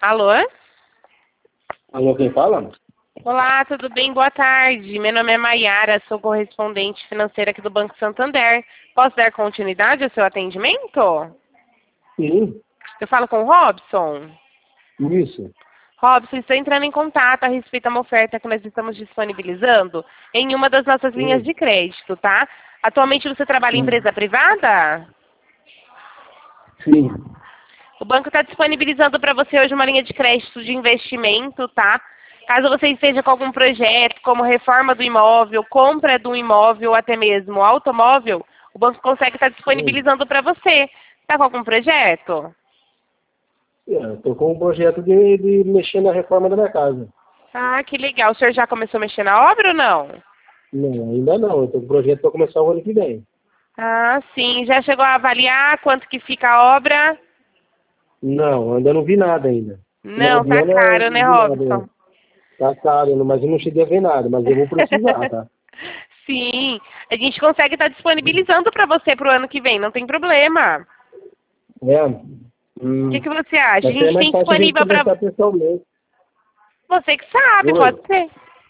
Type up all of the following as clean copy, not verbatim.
Alô? Alô, quem fala? Olá, tudo bem? Boa tarde. Meu nome é Maiara, sou correspondente financeira aqui do Banco Santander. Posso dar continuidade ao seu atendimento? Sim, Eu falo com o Robson. isso. Robson, estou entrando em contato a respeito de uma oferta que nós estamos disponibilizando em uma das nossas linhas Sim, de crédito, tá? Atualmente você trabalha em sim, empresa privada? sim. O banco está disponibilizando para você hoje uma linha de crédito de investimento, tá? Caso você esteja com algum projeto, como reforma do imóvel, compra do imóvel ou até mesmo automóvel, o banco consegue estar Sim. disponibilizando para você. Está com algum projeto? Estou com um projeto de mexer na reforma da minha casa. Ah, que legal. O senhor já começou a mexer na obra ou não? Não, ainda não. Eu estou com um projeto para começar o ano que vem. Ah, sim. Já chegou a avaliar quanto que fica a obra? Não, ainda não vi nada ainda. Final Não, de tá ano eu caro, não né, vi nada ainda. Robson? Tá caro, mas eu não cheguei a ver nada, mas eu vou precisar, tá? Sim, a gente consegue estar disponibilizando para você para o ano que vem, não tem problema. É. O que você acha? A Mas é gente mais tem fácil a gente disponível para conversar pessoalmente. você que sabe, Oi. pode ser.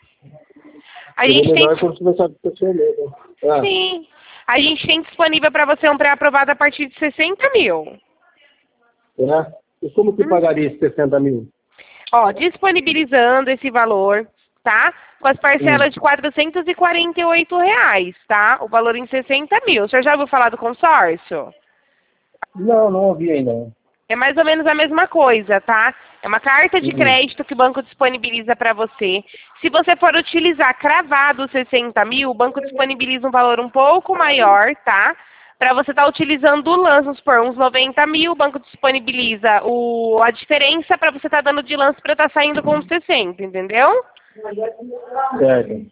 A Seria gente tem, melhor quando conversar pessoalmente. Né? Ah, sim, a gente tem disponível para você um pré-aprovado a partir de 60 mil. é? E como que Uhum. pagaria esses 60 mil? Ó, disponibilizando esse valor, tá? Com as Hum. parcelas de R$ 448, tá? O valor em 60 mil. O senhor já ouviu falar do consórcio? Não, não ouvi ainda. É mais ou menos a mesma coisa, tá? É uma carta de Hum. crédito que o banco disponibiliza para você. Se você for utilizar cravado os 60 mil, o banco disponibiliza um valor um pouco maior, tá? Para você estar utilizando o lance, vamos supor, uns 90 mil, o banco disponibiliza a diferença para você estar dando de lance para estar saindo com os 60, entendeu? Certo.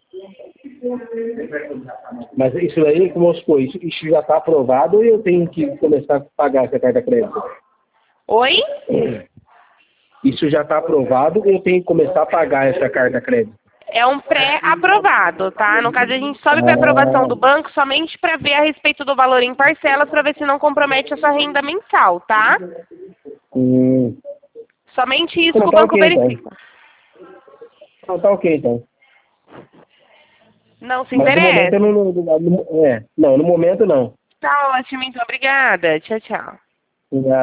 Mas isso aí, como eu supor, isso já está aprovado ou eu tenho que começar a pagar essa carta crédito? Oi? Isso já está aprovado ou eu tenho que começar a pagar essa carta crédito? É um pré-aprovado, tá? No caso, a gente sobe para aprovação do Ah, banco somente para ver a respeito do valor em parcelas, para ver se não compromete a sua renda mensal, tá? hum. Somente isso que Não, o tá banco ok então. verifica. Não, tá ok então. Não se Mas no momento interessa? eu não, não, no momento não. Tá ótimo, então. Obrigada. Tchau, tchau. Ah,